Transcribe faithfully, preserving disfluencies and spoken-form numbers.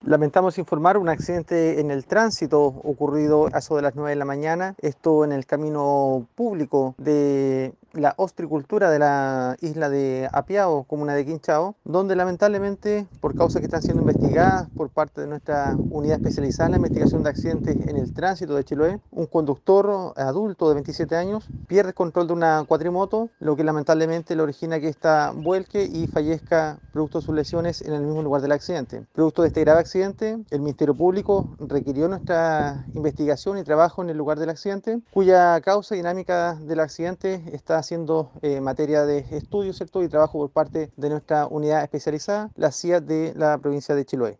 Lamentamos informar un accidente en el tránsito ocurrido a eso de las nueve de la mañana, esto en el camino público de la ostricultura de la isla de Apiao, comuna de Quinchao, donde lamentablemente, por causas que están siendo investigadas por parte de nuestra unidad especializada en la investigación de accidentes en el tránsito de Chiloé, un conductor adulto de veintisiete años pierde el control de una cuatrimoto, lo que lamentablemente le origina que ésta vuelque y fallezca producto de sus lesiones en el mismo lugar del accidente. Producto de este grave accidente, el Ministerio Público requirió nuestra investigación y trabajo en el lugar del accidente, cuya causa y dinámica del accidente está siendo eh, materia de estudio, ¿cierto? Y trabajo por parte de nuestra unidad especializada, la C I A de la provincia de Chiloé.